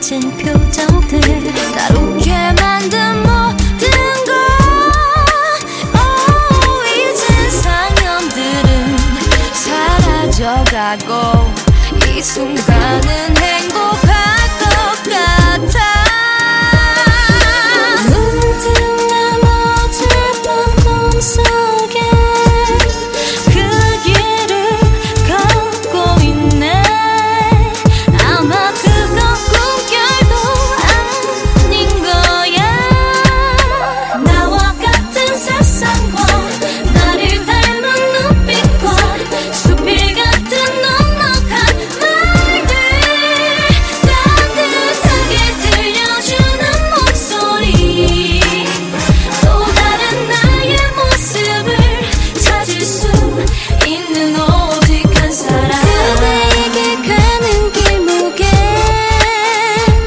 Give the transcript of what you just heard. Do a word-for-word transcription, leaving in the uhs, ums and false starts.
멋진 표정들 따롭게 만든 모든 것 oh, 잊은 상념들은 사라져가고 이 순간은 행복한